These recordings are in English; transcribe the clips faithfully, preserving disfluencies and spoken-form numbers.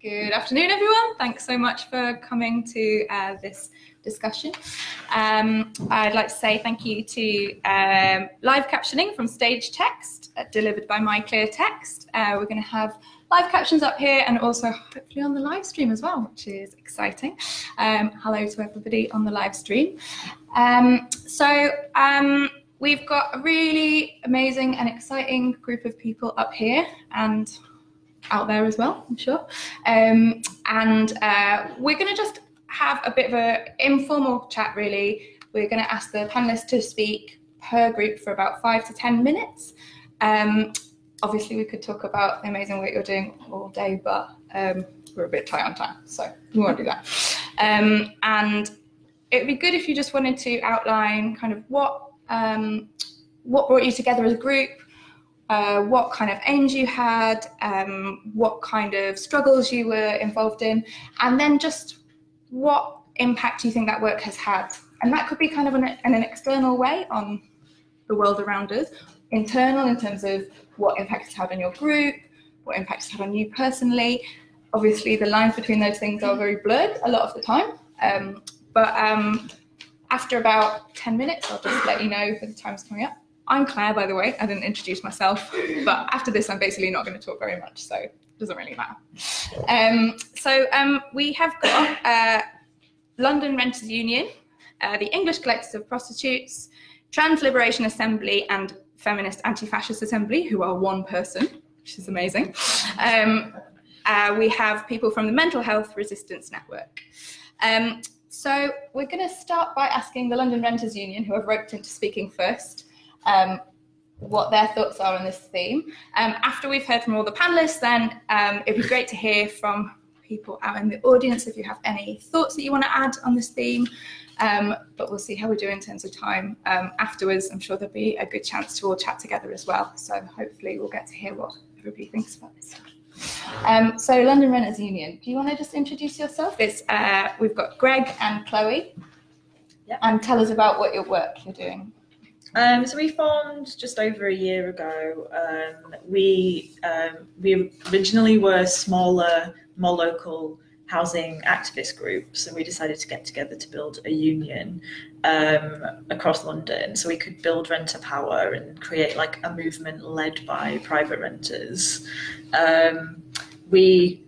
Good afternoon, everyone. Thanks so much for coming to uh, this discussion. Um, I'd like to say thank you to um, live captioning from Stage Text, uh, delivered by MyClearText. Uh, we're going to have live captions up here and also hopefully on the live stream as well, which is exciting. Um, hello to everybody on the live stream. Um, so um, we've got a really amazing and exciting group of people up here and out there as well, I'm sure. Um, and uh, we're going to just have a bit of an informal chat, really. We're going to ask the panelists to speak per group for about five to ten minutes. Um, obviously, we could talk about the amazing work you're doing all day, but um, we're a bit tight on time, so we won't do that. Um, and it would be good if you just wanted to outline kind of what um, what brought you together as a group, Uh, what kind of aims you had, um, what kind of struggles you were involved in, and then just what impact you think that work has had. And that could be kind of an, in an external way on the world around us, internal in terms of what impact it's had on your group, what impact it's had on you personally. Obviously, the lines between those things are very blurred a lot of the time. Um, but um, after about ten minutes, I'll just let you know if the time's coming up. I'm Claire, by the way. I didn't introduce myself, but after this, I'm basically not going to talk very much, so it doesn't really matter. Um, so um, we have got uh, London Renters Union, uh, the English Collective of Prostitutes, Trans Liberation Assembly, and Feminist Anti-Fascist Assembly, who are one person, which is amazing. Um, uh, we have people from the Mental Health Resistance Network. Um, so we're going to start by asking the London Renters Union, who I've roped into speaking first, Um, what their thoughts are on this theme. Um, after we've heard from all the panelists, then um, it'd be great to hear from people out in the audience if you have any thoughts that you want to add on this theme. Um, but we'll see how we do in terms of time. Um, afterwards, I'm sure there'll be a good chance to all chat together as well. So hopefully we'll get to hear what everybody thinks about this. Um, so London Renters Union, do you want to just introduce yourself? It's, uh, we've got Greg and Chloe. Yep. And tell us about what your work you're doing. Um, so we formed just over a year ago. Um, we um, we originally were smaller, more local housing activist groups, and we decided to get together to build a union um, across London so we could build renter power and create like a movement led by private renters. Um, we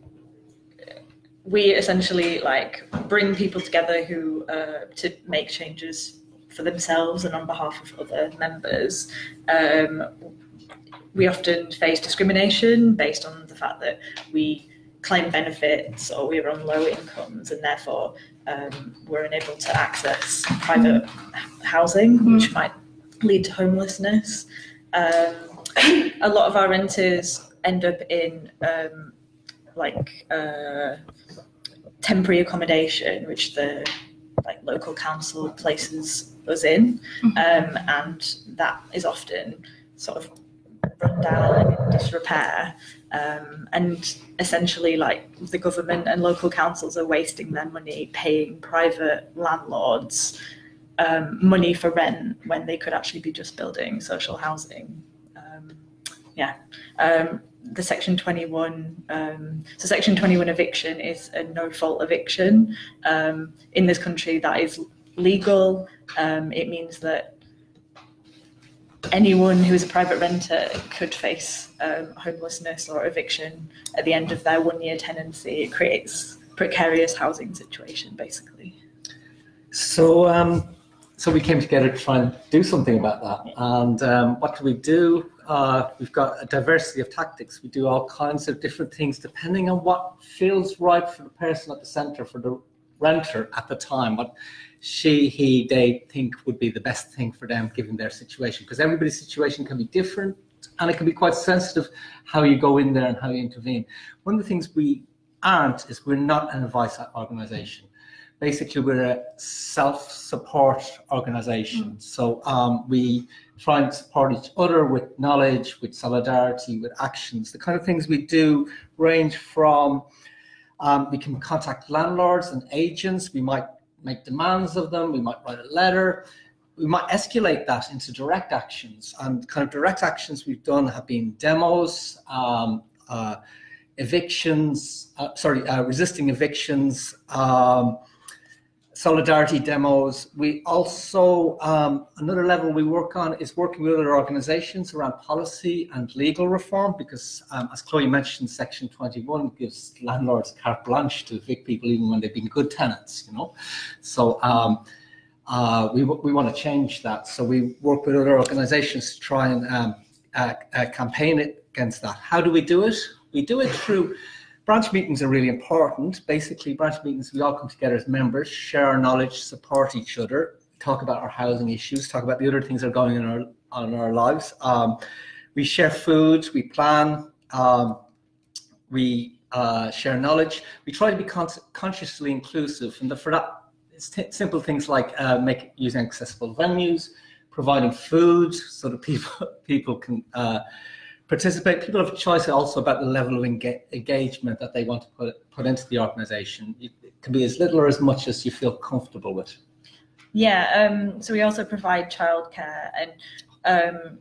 we essentially like bring people together who uh, to make changes for themselves and on behalf of other members. Um, we often face discrimination based on the fact that we claim benefits or we're on low incomes and therefore um, we're unable to access private housing, mm-hmm. which might lead to homelessness. Um, a lot of our renters end up in um, like uh, temporary accommodation, which the like local council places us in, um, and that is often sort of run down and in disrepair, um, and essentially like the government and local councils are wasting their money paying private landlords um, money for rent when they could actually be just building social housing. Um, yeah. Um, the Section twenty-one, um, so Section twenty-one eviction is a no-fault eviction. Um, in this country, that is legal. Um, it means that anyone who is a private renter could face um, homelessness or eviction at the end of their one-year tenancy. It creates a precarious housing situation, basically. So, um, so we came together to try and do something about that. And um, what do we do? Uh, we've got a diversity of tactics. We do all kinds of different things depending on what feels right for the person at the centre, for the renter at the time, what she, he, they think would be the best thing for them given their situation. Because everybody's situation can be different and it can be quite sensitive how you go in there and how you intervene. One of the things we aren't is we're not an advice organisation. Basically, we're a self-support organisation. Mm. So um, we try and support each other with knowledge, with solidarity, with actions. The kind of things we do range from, um, we can contact landlords and agents, we might make demands of them, we might write a letter, we might escalate that into direct actions. And kind of direct actions we've done have been demos, um, uh, evictions, uh, sorry, uh, resisting evictions, um, solidarity demos. We also, um, another level we work on is working with other organizations around policy and legal reform, because um, as Chloe mentioned, Section twenty-one gives landlords carte blanche to evict people even when they've been good tenants, you know. So um, uh, we, we want to change that. So we work with other organizations to try and um, uh, uh, campaign it against that. How do we do it? We do it through branch meetings are really important. Basically, branch meetings, we all come together as members, share our knowledge, support each other, talk about our housing issues, talk about the other things that are going on in our, on our lives. Um, we share food, we plan, um, we uh, share knowledge. We try to be con consciously inclusive, and the, for that, it's t simple things like uh, make using accessible venues, providing food so that people people can uh, participate. People have a choice also about the level of enga engagement that they want to put put into the organisation. It can be as little or as much as you feel comfortable with. Yeah, um, so we also provide childcare, and um,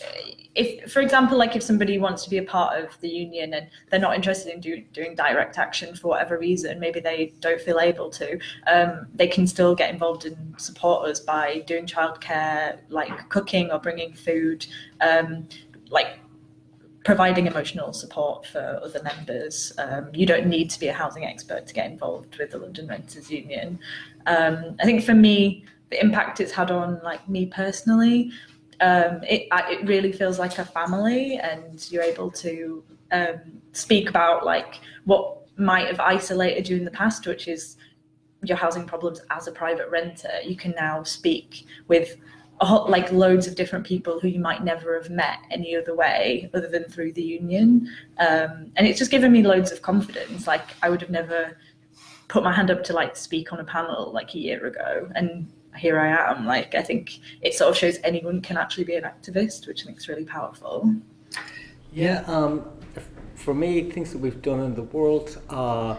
if, for example, like if somebody wants to be a part of the union and they're not interested in do, doing direct action for whatever reason, maybe they don't feel able to, um, they can still get involved and support us by doing childcare, like cooking or bringing food, um, like providing emotional support for other members. Um, you don't need to be a housing expert to get involved with the London Renters Union. Um, I think for me, the impact it's had on like me personally, um, it, it really feels like a family, and you're able to um, speak about like what might have isolated you in the past, which is your housing problems as a private renter. You can now speak with like loads of different people who you might never have met any other way other than through the union. Um, and it's just given me loads of confidence. Like I would have never put my hand up to like speak on a panel like a year ago, and here I am. Like I think it sort of shows anyone can actually be an activist, which I think is really powerful. Yeah, um, for me, things that we've done in the world, uh,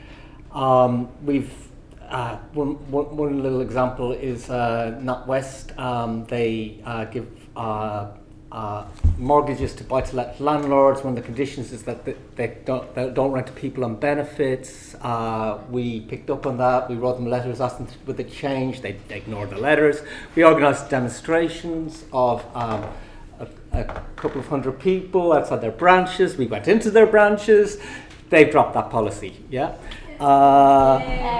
um, we've Uh, one, one, one little example is uh, NatWest. Um, they uh, give uh, uh, mortgages to buy-to-let landlords when the conditions is that they, they, don't, they don't rent to people on benefits. Uh, we picked up on that. We wrote them letters asking would they change. They, they ignored the letters. We organised demonstrations of um, a, a couple of hundred people outside their branches. We went into their branches. They dropped that policy. Yeah. Uh,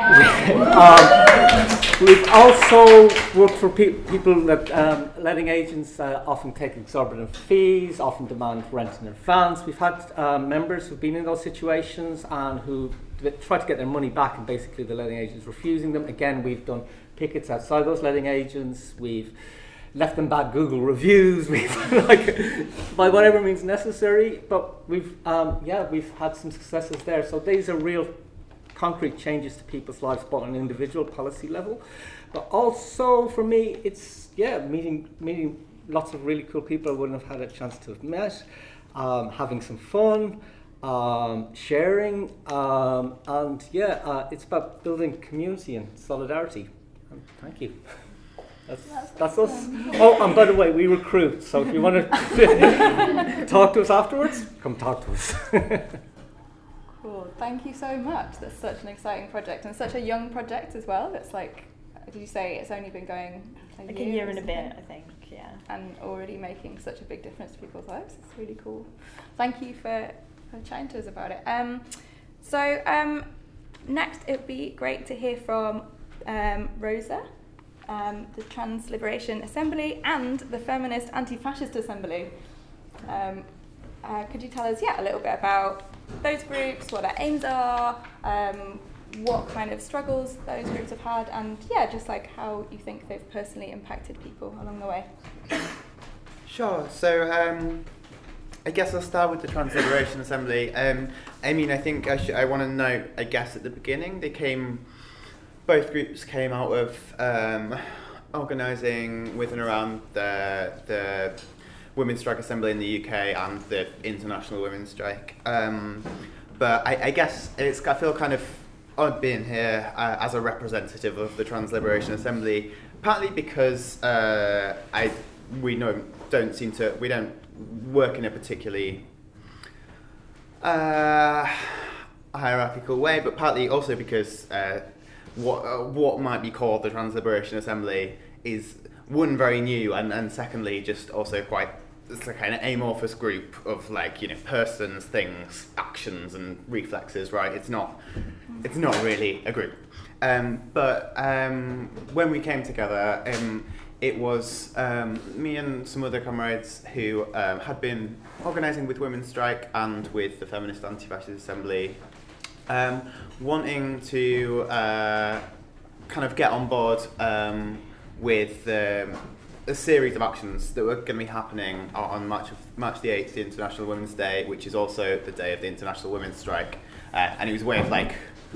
um, we've also worked for pe people that um, letting agents uh, often take exorbitant fees, often demand rent in advance. We've had uh, members who've been in those situations and who try to get their money back, and basically the letting agents refusing them. Again, we've done pickets outside those letting agents. We've left them bad Google reviews. We've like by whatever means necessary. But we've um, yeah we've had some successes there. So these are real concrete changes to people's lives, both on an individual policy level, but also for me, it's yeah, meeting meeting lots of really cool people I wouldn't have had a chance to have met, um, having some fun, um, sharing, um, and yeah, uh, it's about building community and solidarity. And thank you. That's, that's, that's us. Oh, and by the way, we recruit, so if you want to talk to us afterwards, come talk to us. Cool, thank you so much. That's such an exciting project, and such a young project as well. It's like, did you say it's only been going a like year a year and a bit, I think, yeah. And already making such a big difference to people's lives. It's really cool. Thank you for, for chatting to us about it. Um, so um, next, it would be great to hear from um, Rosa, um, the Trans Liberation Assembly and the Feminist Anti-Fascist Assembly. Um, uh, could you tell us, yeah, a little bit about those groups, what their aims are, um, what kind of struggles those groups have had, and yeah, just like how you think they've personally impacted people along the way. Sure. So um, I guess I'll start with the Trans Liberation Assembly. Um, I mean, I think I, I want to note, I guess at the beginning, they came, both groups came out of um, organising with and around the the Women's Strike Assembly in the U K and the International Women's Strike. Um, but I, I guess it's, I feel kind of odd being here uh, as a representative of the Trans Liberation Assembly, partly because uh, I we know don't seem to we don't work in a particularly uh, hierarchical way, but partly also because uh, what uh, what might be called the Trans Liberation Assembly is one, very new, and, and secondly just also quite, it's a kind of amorphous group of like, you know, persons, things, actions and reflexes, right? It's not it's not really a group. Um, but um, when we came together, um, it was um, me and some other comrades who um, had been organising with Women's Strike and with the Feminist Anti-Fascist Assembly, um, wanting to uh, kind of get on board um, with um, a series of actions that were going to be happening on March, of, March the eighth, the International Women's Day, which is also the day of the International Women's Strike. Uh, and it was a way of like,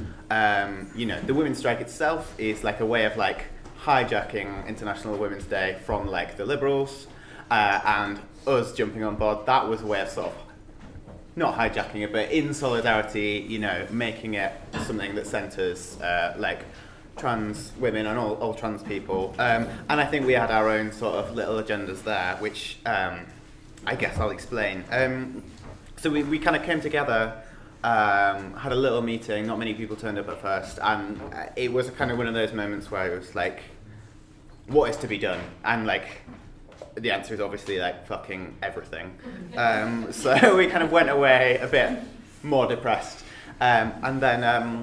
um, you know, the Women's Strike itself is like a way of like hijacking International Women's Day from like the Liberals, uh, and us jumping on board. That was a way of sort of, not hijacking it, but in solidarity, you know, making it something that centres uh, like trans women and all, all trans people. Um, and I think we had our own sort of little agendas there, which um, I guess I'll explain. Um, so we, we kind of came together, um, had a little meeting, not many people turned up at first, and it was kind of one of those moments where it was like, what is to be done? And like, the answer is obviously like fucking everything. Um, so we kind of went away a bit more depressed. Um, and then, um,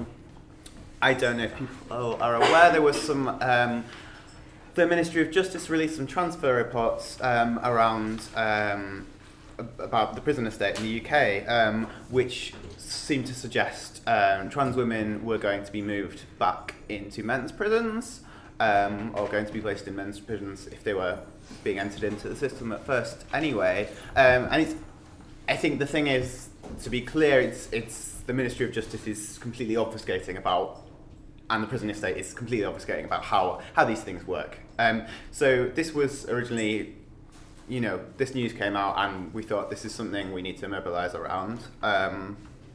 I don't know if people are aware, there was some, um, the Ministry of Justice released some transfer reports um, around um, about the prison estate in the U K, um, which seemed to suggest um, trans women were going to be moved back into men's prisons, um, or going to be placed in men's prisons if they were being entered into the system at first anyway. Um, and it's, I think the thing is, to be clear, it's, it's the Ministry of Justice is completely obfuscating about, and the prison estate is completely obfuscating about how, how these things work. Um, so this was originally, you know, this news came out and we thought this is something we need to mobilise around. Um,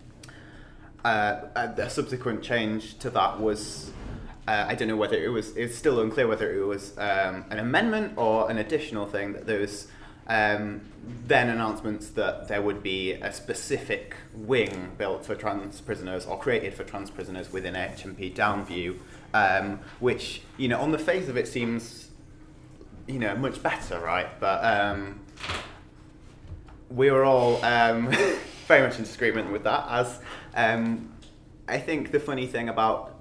uh, a, a subsequent change to that was, uh, I don't know whether it was, it's still unclear whether it was um, an amendment or an additional thing, that there was um, then announcements that there would be a specific wing built for trans prisoners or created for trans prisoners within H M P Downview, um, which, you know, on the face of it seems, you know, much better, right? But um, we were all um, very much in disagreement with that, as um, I think the funny thing about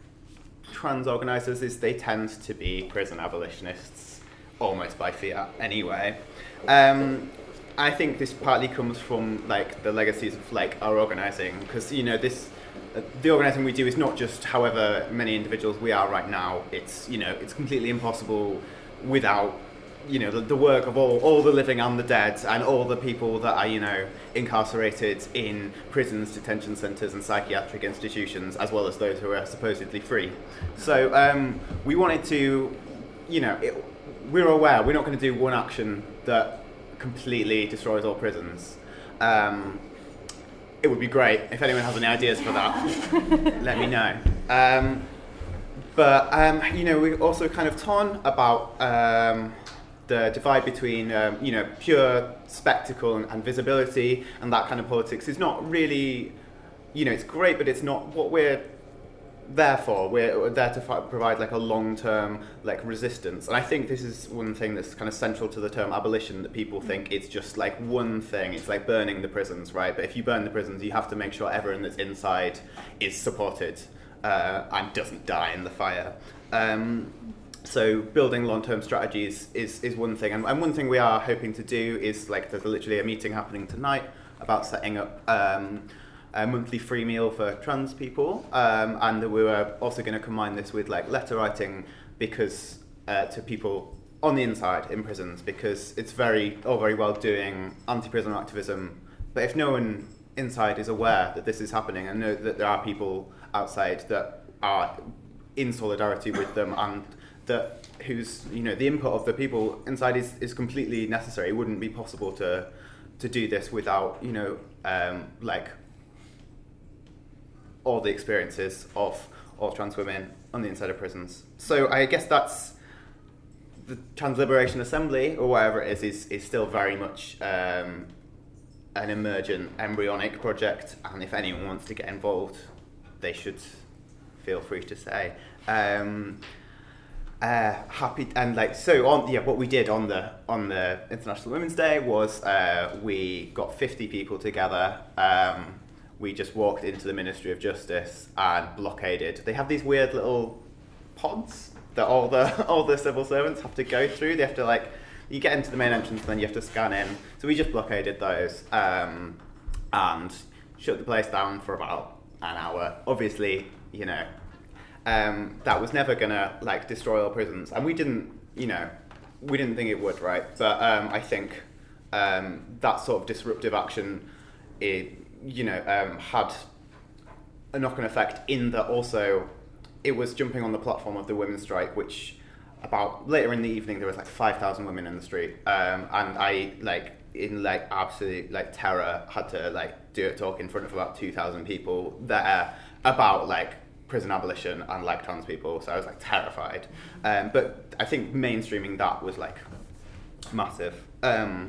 trans organisers is they tend to be prison abolitionists, almost by fiat anyway. Um, I think this partly comes from like the legacies of like our organising, because, you know, this uh, the organising we do is not just however many individuals we are right now. It's, you know, it's completely impossible without, you know, the, the work of all, all the living and the dead, and all the people that are, you know, incarcerated in prisons, detention centres and psychiatric institutions, as well as those who are supposedly free. So um, we wanted to, you know, it, we're aware we're not going to do one action that completely destroys all prisons. Um, it would be great if anyone has any ideas for that. Let me know. Um, but um, you know, we're also kind of torn about um, the divide between um, you know, pure spectacle and, and visibility, and that kind of politics is not really, you know, it's great, but it's not what we're Therefore, we're there to fi- provide like a long-term like resistance, and I think this is one thing that's kind of central to the term abolition, that people think it's just like one thing. It's like burning the prisons, right? But if you burn the prisons, you have to make sure everyone that's inside is supported uh, and doesn't die in the fire. Um, so building long-term strategies is is one thing, and, and one thing we are hoping to do is, like, there's literally a meeting happening tonight about setting up Um, a monthly free meal for trans people, um, and we were also going to combine this with like letter writing, because uh, to people on the inside in prisons, because it's very all very well doing anti-prison activism, but if no one inside is aware that this is happening and know that there are people outside that are in solidarity with them, and that whose, you know, the input of the people inside is, is completely necessary. It wouldn't be possible to to do this without, you know, um, like all the experiences of all trans women on the inside of prisons. So I guess that's the Trans Liberation Assembly, or whatever it is, is, is still very much um, an emergent embryonic project, and if anyone wants to get involved, they should feel free to say. Um, uh, happy and like so on. Yeah, what we did on the on the International Women's Day was uh, we got fifty people together. Um, we just walked into the Ministry of Justice and blockaded. They have these weird little pods that all the all the civil servants have to go through. They have to like. You get into the main entrance and then you have to scan in. So we just blockaded those um, and shut the place down for about an hour. Obviously, you know, um, that was never gonna like destroy all prisons, and we didn't, you know, we didn't think it would, right? But um, I think um, that sort of disruptive action, it, you know, um, had a knock-on effect in that also it was jumping on the platform of the women's strike, which. About later in the evening, there was like five thousand women in the street, um, and I like in like absolute like terror had to like do a talk in front of about two thousand people there about like prison abolition and like trans people. So I was like terrified, um, but I think mainstreaming that was like massive. Um,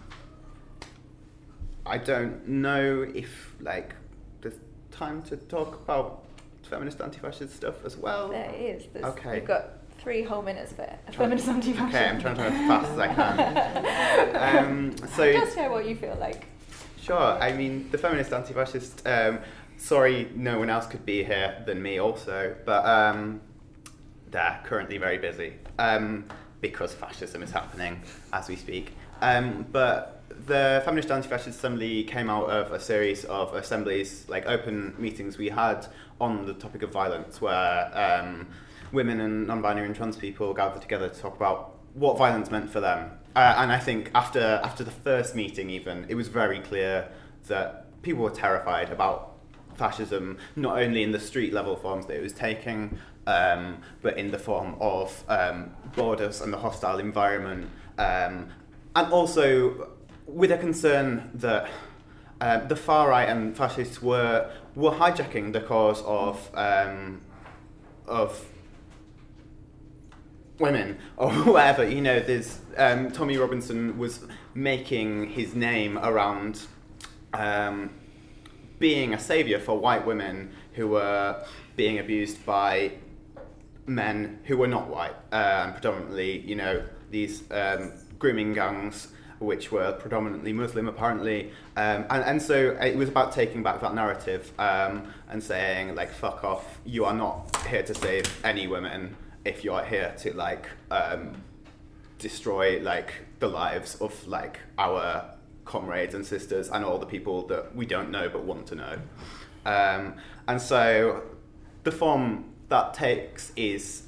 I don't know if like there's time to talk about feminist anti-fascist stuff as well. There is. There's, okay. We've got three whole minutes for a feminist anti-fascist. Okay, I'm trying to go as fast as I can. um, so just share what you feel like. Sure. I mean, the feminist anti-fascist. Um, sorry, no one else could be here than me, also, but um, they're currently very busy um, because fascism is happening as we speak. Um, but the Feminist Anti-Fascist Assembly came out of a series of assemblies, like open meetings we had on the topic of violence, where um, women and non-binary and trans people gathered together to talk about what violence meant for them. Uh, and I think after after the first meeting even, it was very clear that people were terrified about fascism, not only in the street level forms that it was taking, um, but in the form of um, borders and the hostile environment, um, and also with a concern that uh, the far right and fascists were were hijacking the cause of um, of women or whatever. You know, there's um, Tommy Robinson was making his name around um, being a saviour for white women who were being abused by men who were not white, um, predominantly, you know, these um, grooming gangs, which were predominantly Muslim, apparently. Um, and, and so it was about taking back that narrative um, and saying, like, fuck off, you are not here to save any women if you are here to, like, um, destroy, like, the lives of, like, our comrades and sisters and all the people that we don't know but want to know. Um, and so the form that takes is,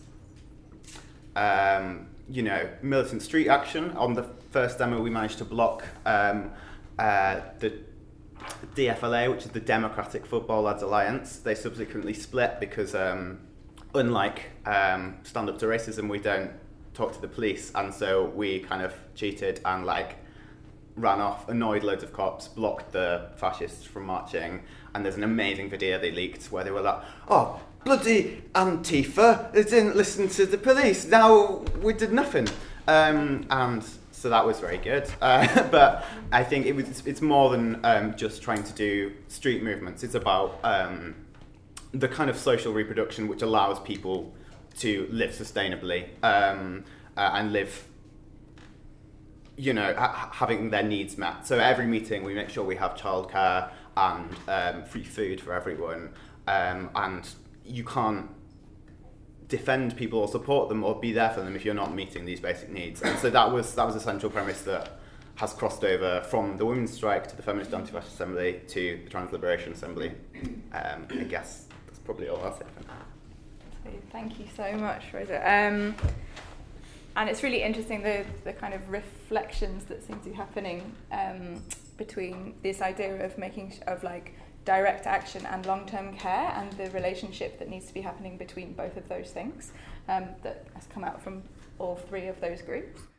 um, you know, militant street action. On the first demo, we managed to block um, uh, the D F L A, which is the Democratic Football Lads Alliance. They subsequently split because, um, unlike um, Stand Up to Racism, we don't talk to the police, and so we kind of cheated and like ran off, annoyed loads of cops, blocked the fascists from marching, and there's an amazing video they leaked where they were like, oh, bloody Antifa, they didn't listen to the police, now we did nothing. Um, and so that was very good. Uh, but I think it was, it's more than um, just trying to do street movements. It's about um, the kind of social reproduction which allows people to live sustainably um, uh, and live, you know, ha- having their needs met. So every meeting we make sure we have childcare and um, free food for everyone. Um, and you can't defend people or support them or be there for them if you're not meeting these basic needs. And so that was that was a central premise that has crossed over from the Women's Strike to the Feminist Anti-Fascist Assembly to the Trans Liberation Assembly. Um, I guess that's probably all I'll say for now. Thank you so much, Rosa. Um, and it's really interesting the the kind of reflections that seem to be happening um, between this idea of making of like direct action and long-term care and the relationship that needs to be happening between both of those things um, that has come out from all three of those groups.